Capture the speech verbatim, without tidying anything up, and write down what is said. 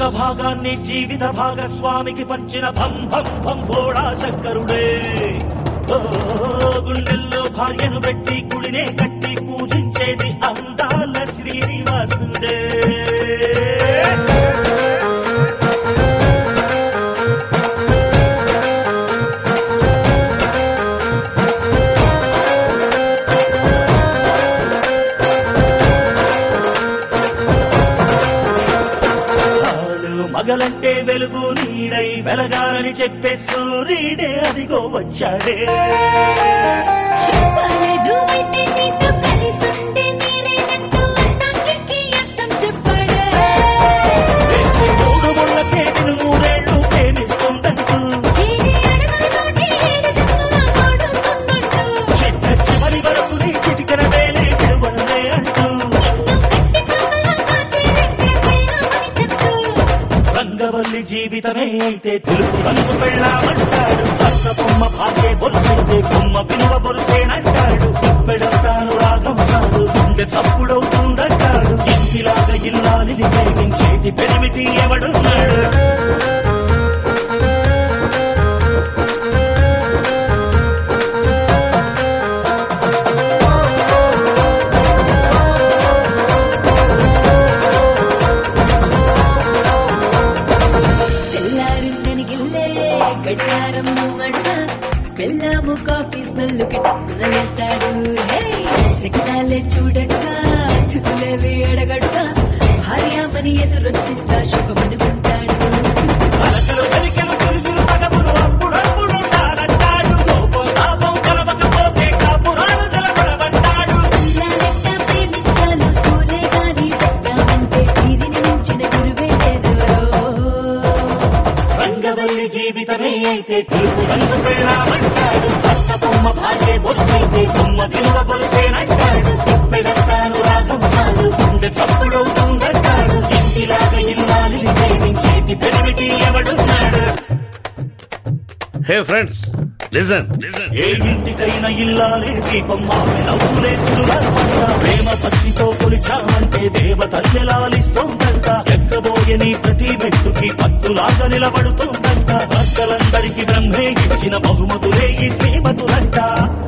సగభాగాన్ని జీవిత భాగస్వామికి పంచిన భం భం భం భోళా శంకరుడే. గుండెల్లో భార్యను పెట్టి గుడినే కట్టి పూజించేది అందాల శ్రీనివాసుడే. మగలంటే వెలుగు నీడై వెలగాలని చెప్పే సూర్యుడే అదిగో వచ్చాడే. మూడు ముళ్ళకే మూడేళ్లు ప్రేమిస్తుందంటూ చిట్ట చివరి వరకు నీ చిటికన వేలే విలువలే అంటూ రంగవల్లి జీవితమే అయితే తెలుపు రంగు పెళ్ళామంటాడు. భర్త బొమ్మ భాగ్యే బొరుసైతే బొమ్మ విలువ బొరుసేనంటాడు. ఇప్పెడంతాను రాగం చాలు గుండె చప్పుడవుతుందంటాడు. ఇంటిలాగా ఇల్లాలిని ప్రేమించేటి పెరిమిటి ఎవడున్నాడు? గడియారం నువ్వంట వెళ్ళాము కాఫీ స్మెల్ కి టక్కున లేస్తాడు. సిగ్నాలే చూడట్టుగా చుట్టులేవి ఎడగట్టుగా భార్యామని ఎదురొచ్చిందా శుభమనుకుంటాడు. ప్రేమించాను స్కూలే గాని పెట్టామంటే వీరిని మించిన గురువే లేదు. రంగవల్లి జీవితమే అయితే తెలుపు రంగు పెళ్ళామంటాడు. భర్త బొమ్మ భార్య బొరుసైతే బొమ్మ విలువ బొరుసేనంటాడు. ఇప్పెడంతాను రాగం చాలు గుండె చప్పుడవుతుందంటాడు. ఇంటిలాగా ఇల్లాలిని ప్రేమించేటి పెరిమిటి ఎవడున్నాడు? హే ఫ్రెండ్స్ లిజన్. ఏ ఇంటికైనా ఇల్లాలే దీపం ఆమె నవ్వులేసులుగా ప్రేమ భక్తితో కొలిచామంటే దేవతల్లి లాలిస్తోందంట. ఎక్కబోయే నీ ప్రతి మెట్టుకి పట్టులాగా నిలబడుతోందంట. భక్తులందరికీ బ్రహ్మే ఇచ్చిన బహుమతులే ఈ శ్రీమతులంట.